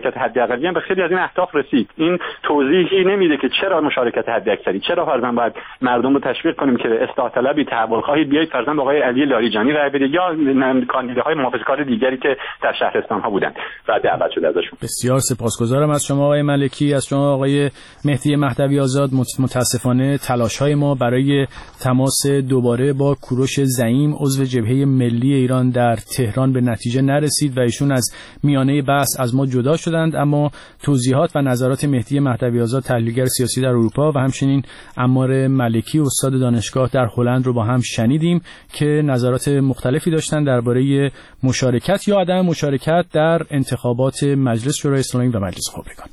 حداقلی هم به خیلی از این اهداف رسید. این توضیحی نمیده که چرا مشارکت حداکثری، چرا فرضاً باید مردم رو تشویق کنیم که اصلاح طلبی، تحول خواهی بیایید فرضاً به آقای علی لاریجانی رای بدید یا کاندیداهای محافظه‌کار دیگری که در شهرستان‌ها بودن و دعوت شده ازشون. بسیار سپاسگزارم از شما آقای ملکی، از شما آقای مهدی مهدوی آزاد. متاسفانه تلاش‌های ما برای تماس دوباره با کوروش زعیم عضو جبهه ملی ایران در تهران به نتیجه نرسید و ایشون از میانه بحث از ما جدا شدند، اما توضیحات و نظرات مهدی مهدوی آزاد تحلیلگر سیاسی در اروپا و همچنین عمار ملکی استاد دانشگاه در هلند رو با هم شنیدیم که نظرات مختلفی داشتن درباره مشارکت یا عدم مشارکت در انتخابات مجلس شورای اسلامی و مجلس خبرگان.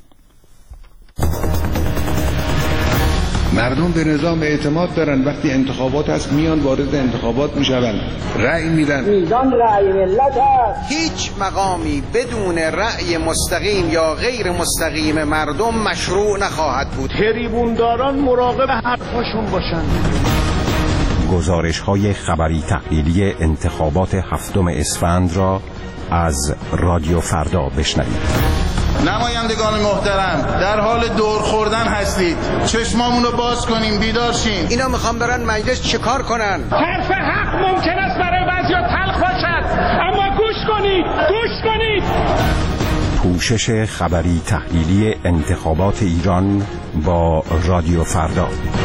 مردم به نظام اعتماد دارن، وقتی انتخابات هست میان وارد انتخابات میشون، رأی میدن. میزان رأی ملت هست. هیچ مقامی بدون رأی مستقیم یا غیر مستقیم مردم مشروع نخواهد بود. تریبونداران مراقب حرفاشون باشن. گزارش‌های خبری تحلیلی انتخابات 7 اسفند را از رادیو فردا بشنوید. نمایندگان محترم، در حال دور خوردن هستید. چشمامون رو باز کنیم، بیدار شیم. اینا میخوام برن مجلس چیکار کنن؟ حرف حق ممکن است برای بعضیا تلخ باشد، اما گوش کنید. پوشش خبری تحلیلی انتخابات ایران با رادیو فردا.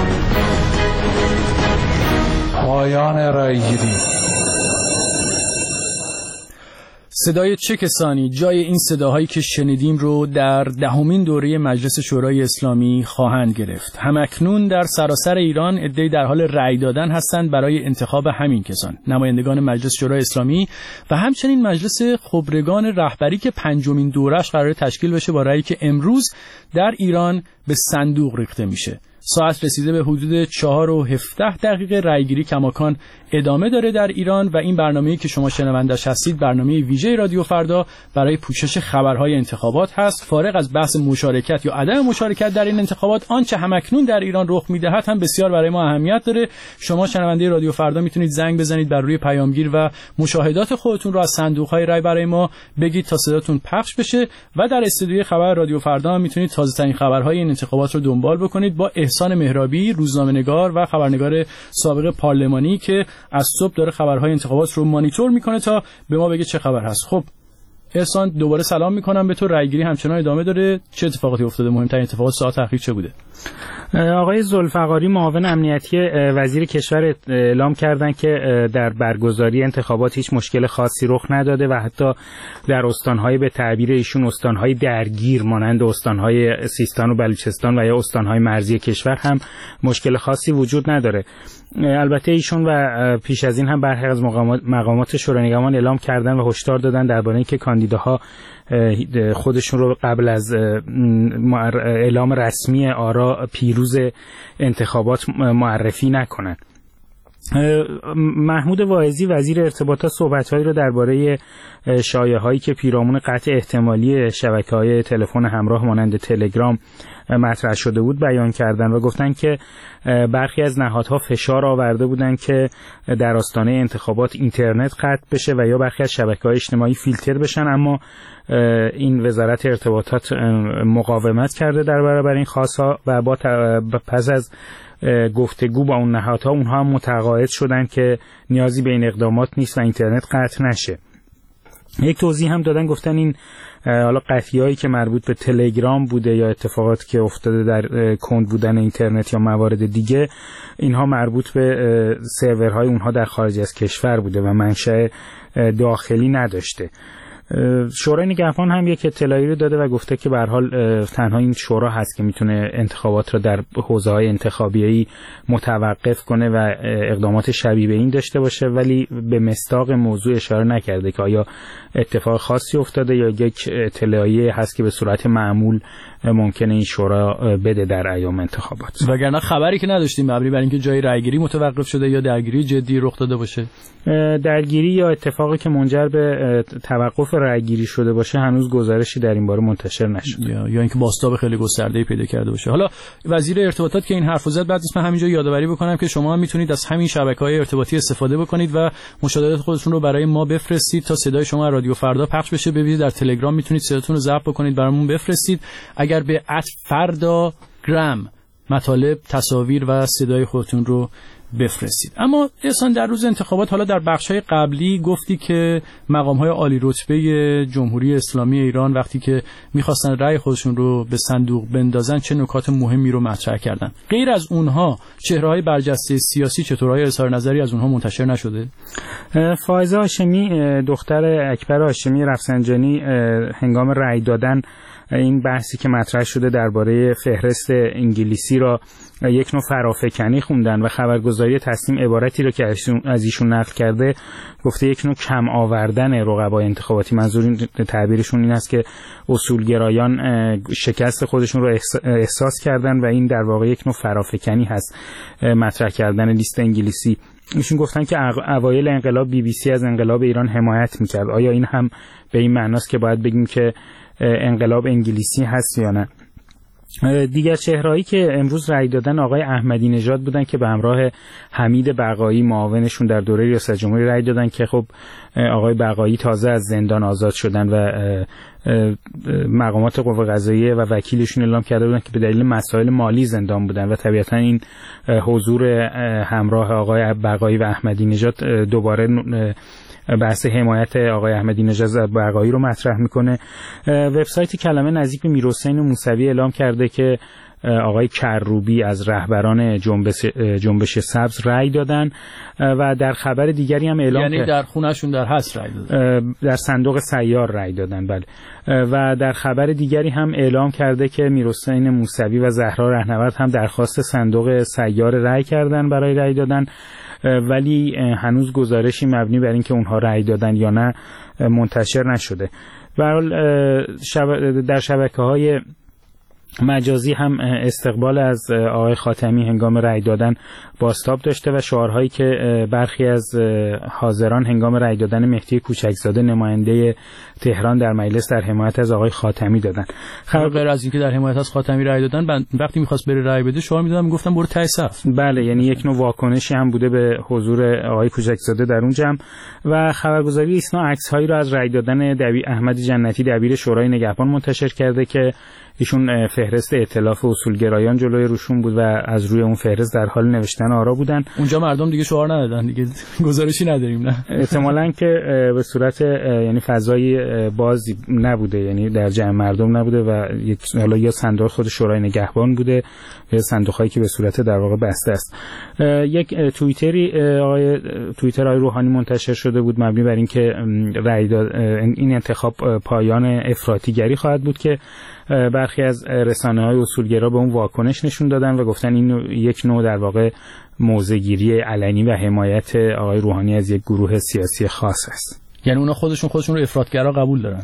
پایان رایگیری. صدای چه کسانی جای این صداهایی که شنیدیم رو در 10مین دوره مجلس شورای اسلامی خواهند گرفت؟ همکنون در سراسر ایران عده‌ای در حال رأی دادن هستند برای انتخاب همین کسان، نمایندگان مجلس شورای اسلامی و همچنین مجلس خبرگان رهبری که 5مین دورش قراره تشکیل بشه با رأیی که امروز در ایران به صندوق ریخته میشه. ساعت رسیده به حدود 4:17 رأیگیری کماکان ادامه داره در ایران و این برنامه‌ای که شما شنوندش هستید برنامه ویژه رادیو فردا برای پوشش خبرهای انتخابات هست. فارغ از بحث مشارکت یا عدم مشارکت در این انتخابات، آنچه همکنون در ایران رخ می‌دهد هم بسیار برای ما اهمیت داره. شما شنونده رادیو فردا میتونید زنگ بزنید بر روی پیامگیر و مشاهدات خودتون رو از صندوق‌های رای برای ما بگید تا صداتون پخش بشه و در استودیوی خبر رادیو فردا هم میتونید تازه‌ترین خبرهای این انتخابات رو دنبال بکنید با احسان مهرابی، روزنامه‌نگار و خبرنگار سابق پارلمانی که از صبح داره خبرهای انتخابات رو مانیتور میکنه تا به ما بگه چه خبر هست. خب احسان، دوباره سلام میکنم به تو. رأیگیری همچنان ادامه داره، چه اتفاقاتی افتاده؟ مهمترین اتفاقات ساعت اخیر چه بوده؟ آقای ذوالفقاری معاون امنیتی وزیر کشور اعلام کردن که در برگزاری انتخابات هیچ مشکل خاصی رخ نداده و حتی در استانهای به تعبیر ایشون استانهای درگیر مانند استانهای سیستان و بلوچستان و یا استانهای مرزی کشور هم مشکل خاصی وجود نداره. البته ایشون و پیش از این هم برخی از مقامات شورای نگهبان اعلام کردن و هشدار دادن درباره اینکه کاندیداها خودشون رو قبل از اعلام رسمی آرا پیروز انتخابات معرفی نکنن. محمود واعظی وزیر ارتباطات صحبت‌هایی رو درباره شایعه‌هایی که پیرامون قطع احتمالی شبکه‌های تلفن همراه مانند تلگرام مطرح شده بود بیان کردن و گفتن که برخی از نهادها فشار آورده بودن که در آستانه انتخابات اینترنت قطع بشه و یا برخی از شبکه‌های اجتماعی فیلتر بشن، اما این وزارت ارتباطات مقاومت کرده در برابر این خواست‌ها و پس از گفتگو با اون نهادها اونها هم متقاعد شدن که نیازی به این اقدامات نیست و اینترنت قطع نشه. یک توضیح هم دادن، گفتن این حالا قطعی‌هایی که مربوط به تلگرام بوده یا اتفاقاتی که افتاده در کند بودن اینترنت یا موارد دیگه، اینها مربوط به سرورهای اونها در خارج از کشور بوده و منشأ داخلی نداشته. شورای نگهبان هم یک اطلاعی رو داده و گفته که به هر حال تنها این شورا هست که میتونه انتخابات رو در حوزه‌های انتخابیایی متوقف کنه و اقدامات شبیه به این داشته باشه، ولی به مصداق موضوع اشاره نکرده که آیا اتفاق خاصی افتاده یا یک اطلاعیه هست که به صورت معمول ممکنه این شورا بده در ایام انتخابات. وگرنه خبری که نداشتیم مبنی بر اینکه جای رأیگیری متوقف شده یا درگیری جدی رخ داده باشه. درگیری یا اتفاقی که منجر به توقف رأیگیری شده باشه هنوز گزارشی در این باره منتشر نشده یا اینکه بازتاب خیلی گسترده‌ای پیدا کرده باشه. حالا وزیر ارتباطات که این حرفو زد، بعد اسم همینجا یادآوری بکنم که شما هم میتونید از همین شبکه‌های ارتباطی استفاده بکنید و مشاهدات خودتون رو برای ما بفرستید تا صدای شما رادیو فردا پخش بشه. ببینید در تلگرام میتونید صداتون رو ضبط بکنید برامون بفرستید. اگر به @فردا_gram مطالب، تصاویر و صدای خودتون رو بفرستید. اما احسان، در روز انتخابات حالا در بخش‌های قبلی گفتی که مقام‌های عالی رتبه جمهوری اسلامی ایران وقتی که می‌خواستن رأی خودشون رو به صندوق بندازن چه نکات مهمی رو مطرح کردن. غیر از اونها چهره‌های برجسته سیاسی چطورای اظهار نظری از اونها منتشر نشده؟ فائزه هاشمی دختر اکبر هاشمی رفسنجانی هنگام رأی دادن این بحثی که مطرح شده درباره فهرست انگلیسی را یک نوع فرافکنی خوندن و خبرگزاری تصمیم عبارتی را که از ایشون نقل کرده گفته یک نوع کم آوردن رقبای انتخاباتی. منظور تعبیرشون این است که اصولگرایان شکست خودشون رو احساس کردن و این در واقع یک نوع فرافکنی هست مطرح کردن لیست انگلیسی. ایشون گفتن که اوایل انقلاب BBC از انقلاب ایران حمایت میکرد. آیا این هم به این معناست که باید بگیم که انقلاب انگلیسی هست یا نه؟ دیگر چهرهایی که امروز رأی دادن آقای احمدی نژاد بودن که به همراه حمید بقایی معاونشون در دوره ریاست جمهوری رأی دادن که خب آقای بقایی تازه از زندان آزاد شدن و مقامات قوه قضاییه و وکیلشون اعلام کرده بودن که به دلیل مسائل مالی زندان بودن و طبیعتا این حضور همراه آقای بقایی و احمدی نژاد دوباره بحث حمایت آقای احمدی نژاد بقایی رو مطرح میکنه. وبسایت کلمه نزدیک به میرحسین موسوی اعلام کرده که آقای کروبی از رهبران جنبش سبز رأی دادن و در خبر دیگری هم اعلام یعنی در خونهشون در هست رأی دادن، در صندوق سیار رأی دادن. بله. و در خبر دیگری هم اعلام کرده که میرحسین موسوی و زهرا رهنورد هم درخواست صندوق سیار رأی کردن برای رأی دادن، ولی هنوز گزارشی مبنی بر اینکه اونها رأی دادن یا نه منتشر نشده. به هر حال در شبکه‌های مجازی هم استقبال از آقای خاتمی هنگام رأی دادن بازتاب داشته و شعارهایی که برخی از حاضران هنگام رأی دادن مهدی کوچکزاده نماینده تهران در مجلس در حمایت از آقای خاتمی دادن. غیر از اینکه در حمایت از خاتمی رأی دادن، وقتی می‌خواست بره رأی بده شعار می‌دادن، میگفتن برو ته صف. بله، یعنی یک نوع واکنشی هم بوده به حضور آقای کوچکزاده در اون جمع. و خبرگزاری ایسنا عکس‌هایی را از رأی دادن احمد جنتی دبیر شورای نگهبان منتشر کرده که ایشون فهرست ائتلاف اصولگرایان جلوی روشون بود و از روی اون فهرست در حال نوشتن آرا بودن. اونجا مردم دیگه شعار ندادن، دیگه گزارشی نداریم. نه احتمالاً که به صورت یعنی فضای بازی نبوده، یعنی در جمع مردم نبوده و حالا یا صندوق خود شورای نگهبان بوده یا صندوقایی که به صورت در واقع بسته است. یک توییتر آقای روحانی منتشر شده بود مبنی بر اینکه این انتخاب پایان افراطیگری خواهد بود که برخی از رسانه‌های اصولگرا به اون واکنش نشون دادن و گفتن این یک نوع در واقع موضع‌گیری علنی و حمایت آقای روحانی از یک گروه سیاسی خاص است. یعنی اونا خودشون رو افراطگرا قبول دارن.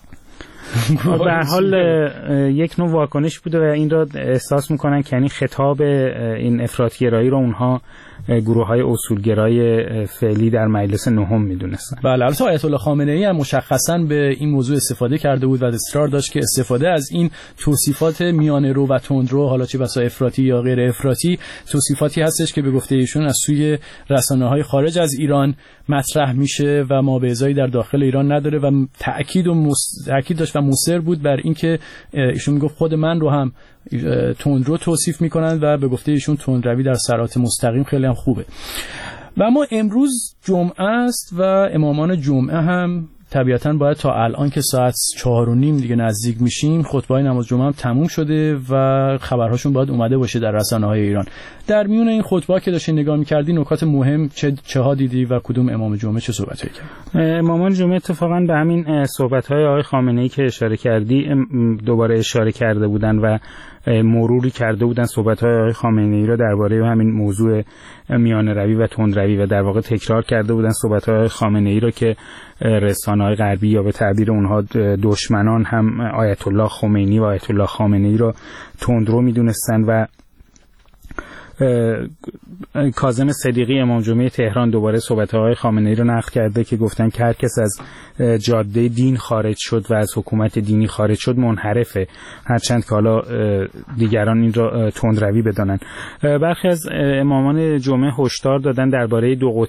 به هر حال یک نوع واکنش بوده و این را احساس میکنن که یعنی خطاب این افراطگرایی رو اونها گروه‌های اصولگرای فعلی در مجلس نهم میدونستن. بله، البته آیت الله خامنه‌ای هم مشخصاً به این موضوع استفاده کرده بود و اصرار داشت که استفاده از این توصیفات میانه رو و تندرو، حالا چه بسا افراطی یا غیر افراطی، توصیفاتی هستش که به گفته ایشون از سوی رسانه‌های خارج از ایران مطرح میشه و مابعضایی در داخل ایران نداره و تأکید داشت و مصر بود بر اینکه ایشون میگفت خود من رو هم تندرو توصیف میکنن و به گفته ایشون تندروی در صراط مستقیم خیلی هم خوبه. و اما امروز جمعه است و امامان جمعه هم طبیعتاً باید تا الان که ساعت 4:30 دیگه نزدیک میشیم خطبه نماز جمعه هم تموم شده و خبرهاشون باید اومده باشه در رسانه‌های ایران. در میون این خطبه که داشتی نگاه می‌کردی نکات مهم چه ها دیدی و کدوم امام جمعه چه صحبتایی کرد؟ امامان جمعه اتفاقاً به همین صحبت‌های آقای خامنه‌ای که اشاره کردی دوباره اشاره کرده بودن و مروری کرده بودن صحبت‌های آقای خامنه‌ای را درباره همین موضوع میانه روی و تندروی و در واقع تکرار کرده بودن صحبت‌های آقای خامنه‌ای را که رسانه‌های غربی یا به تعبیر اونها دشمنان هم آیت الله خمینی و آیت الله خامنه‌ای را تندرو می‌دونستن و کاظم صدیقی امام جمعه تهران دوباره صحبت آقای خامنه‌ای رو نقل کرده که گفتن که هر کس از جاده دین خارج شد و از حکومت دینی خارج شد منحرفه، هرچند که حالا دیگران این را تندروی بدانن. برخی از امامان جمعه هشدار دادن درباره دو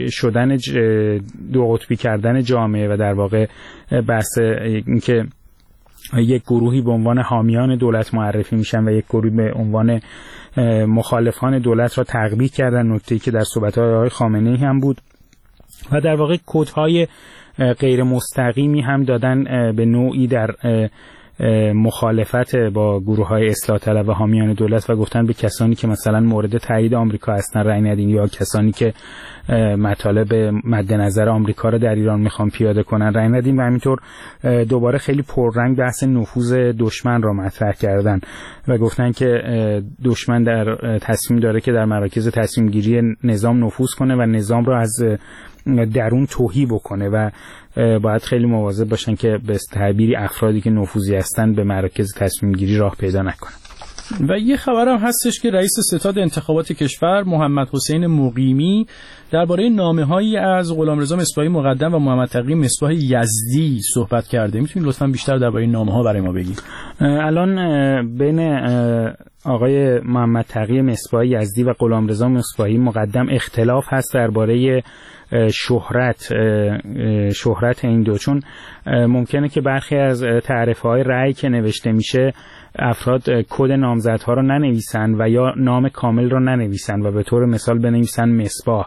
قطبی کردن جامعه و در واقع بحث اینکه یک گروهی به عنوان حامیان دولت معرفی میشن و یک گروهی به عنوان مخالفان دولت را تقبیح کردن، نکته‌ای که در صحبت‌های آقای خامنه‌ای هم بود و در واقع کدهای غیر مستقیمی هم دادن به نوعی در مخالفت با گروه‌های اصلاح طلب و حامیان دولت و گفتن به کسانی که مثلا مورد تایید آمریکا هستن رأی ندین، یا کسانی که مطالب مد نظر آمریکا رو در ایران میخوان پیاده کنن رأی ندین. و همینطور دوباره خیلی پررنگ بحث نفوذ دشمن را مطرح کردن و گفتن که دشمن در تصمیم داره که در مراکز تصمیم گیری نظام نفوذ کنه و نظام را از درون توهی بکنه و باید خیلی مواظب باشن که به تعبیری افرادی که نفوذی هستن به مراکز تصمیم گیری راه پیدا نکنن. و یه خبرم هستش که رئیس ستاد انتخابات کشور محمد حسین مقیمی درباره نامه‌هایی از غلامرضا مصباحی مقدم و محمد تقی مصباح یزدی صحبت کرده. میتونید لطفاً بیشتر درباره این نامه‌ها برای ما بگید؟ الان بین آقای محمد تقی مصباح یزدی و غلامرضا مصباحی مقدم اختلاف هست درباره شهرت این دو، چون ممکنه که برخی از تعرفه‌های رأی که نوشته میشه افراد کد نامزدها رو ننویسن و یا نام کامل رو ننویسن و به طور مثال بنویسن مصباح.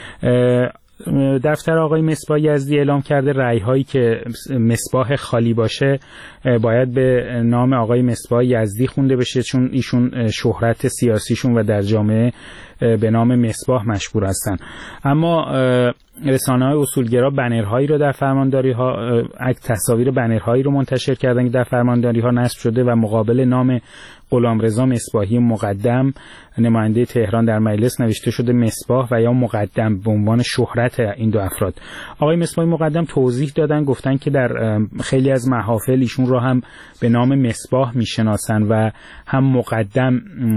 دفتر آقای مصباح یزدی اعلام کرده رأی هایی که مصباح خالی باشه باید به نام آقای مصباح یزدی خونده بشه، چون ایشون شهرت سیاسیشون و در جامعه به نام مصباح مشهور هستن. اما رسانه‌های اصولگرا بنرهایی رو در فرمانداری‌ها، تصاویر بنرهایی رو منتشر کردن که در فرمانداری‌ها نصب شده و مقابل نام غلامرضا مصباحی مقدم نماینده تهران در مجلس نوشته شده مصباح و یا مقدم به عنوان شهرت این دو افراد. آقای مصباحی مقدم توضیح دادن، گفتن که در خیلی از محافل ایشون رو هم به نام مصباح میشناسن و هم مقدم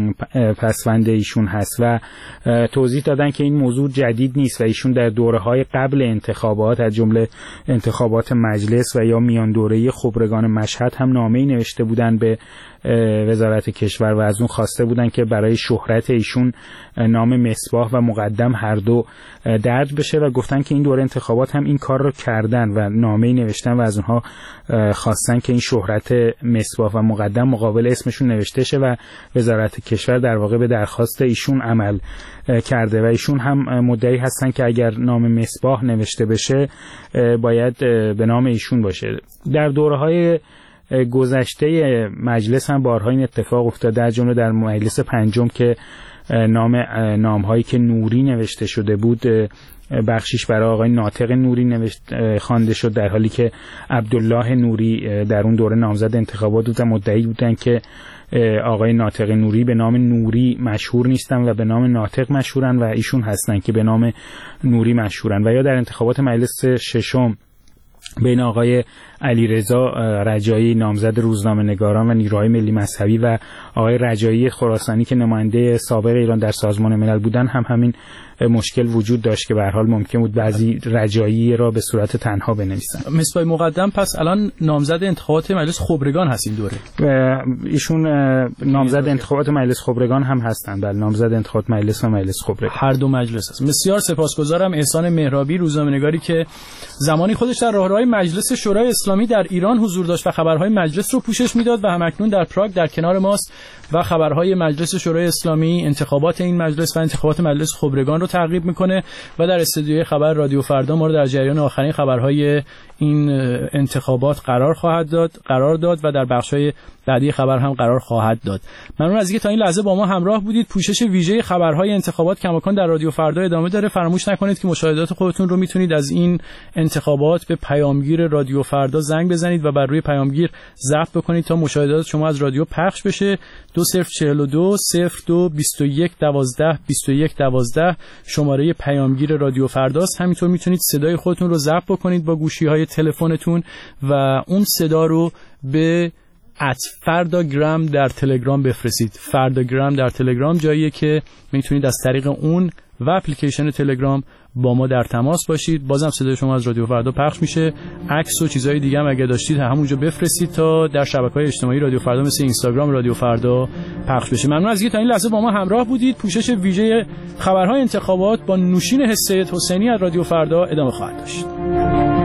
پسوند ایشون هست و توضیح دادن که این موضوع جدید نیست و ایشون در دوره‌های قبل انتخابات از جمله انتخابات مجلس و یا میان دوره خبرگان مشهد هم نامه‌ای نوشته بودن به وزارت کشور و از اون خواسته بودن که برای شهرت ایشون نام مصباح و مقدم هر دو درج بشه و گفتن که این دوره انتخابات هم این کار رو کردن و نامه‌ای نوشتن و از اونها خواستن که این شهرت مصباح و مقدم مقابل اسمشون نوشته شه و وزارت کشور در واقع به درخواست ایشون عمل کرده و ایشون هم مدعی هستن که اگر نام مصباح نوشته بشه باید به نام ایشون باشه. در دوره‌های گذشته مجلس هم بارها این اتفاق افتاده، از جمله در مجلس پنجم که نام‌هایی که نوری نوشته شده بود بخشیش برای آقای ناطق نوری خوانده شد، در حالی که عبدالله نوری در اون دوره نامزد انتخابات بود و مدعی بودن که آقای ناطق نوری به نام نوری مشهور نیستن و به نام ناطق مشهورن و ایشون هستن که به نام نوری مشهورن. و یا در انتخابات مجلس ششم بین آقای علیرضا رجایی نامزد روزنامه‌نگاران و نیروهای ملی مذهبی و آقای رجایی خراسانی که نماینده سابق ایران در سازمان ملل بودن هم همین مشکل وجود داشت که به هر حال ممکن بود بعضی رجایی را به صورت تنها بنویسن. مصباح مقدم پس الان نامزد انتخابات مجلس خبرگان هست این دوره. ایشون نامزد انتخابات مجلس خبرگان هم هستند. بله، نامزد انتخابات مجلس و مجلس خبرگان هر دو مجلس هست. بسیار سپاسگزارم احسان مهرابی، روزنامه‌نگاری که زمانی خودش در راهروهای مجلس شورای اسلامی در ایران حضور داشت و خبرهای مجلس رو پوشش میداد و همکنون در پراگ در کنار ماست و خبرهای مجلس شورای اسلامی، انتخابات این مجلس و انتخابات مجلس خبرگان رو تعقیب میکنه و در استودیوی خبر رادیو فردا ما رو در جریان آخرین خبرهای این انتخابات قرار داد و در بخش‌های بعدی خبر هم قرار خواهد داد. ممنون از اینکه تا این لحظه با ما همراه بودید. پوشش ویژه خبرهای انتخابات کماکان در رادیو فردا ادامه داره. فراموش نکنید که مشاهدات خودتون رو میتونید از این انتخابات به پیامگیر رادیو فردا زنگ بزنید و بر روی پیامگیر ضبط بکنید تا مشاهدات شما از رادیو پخش بشه. 2042 02 21 12 21 12 شماره پیامگیر رادیو فرداست. همینطور میتونید صدای خودتون رو ضبط بکنید با گوشی‌های تلفنتون و اون صدا رو به @فرداگرام در تلگرام بفرستید. فرداگرام در تلگرام جاییه که میتونید از طریق اون و اپلیکیشن تلگرام با ما در تماس باشید. بازم صدای شما از رادیو فردا پخش میشه. عکس و چیزهای دیگه هم اگه داشتید همونجا بفرستید تا در شبکه‌های اجتماعی رادیو فردا مثل اینستاگرام رادیو فردا پخش بشه. ممنون از اینکه تا این لحظه با ما همراه بودید. پوشش ویژه خبرهای انتخابات با نوشین حسین حسینی از رادیو فردا ادامه خواهد داشت.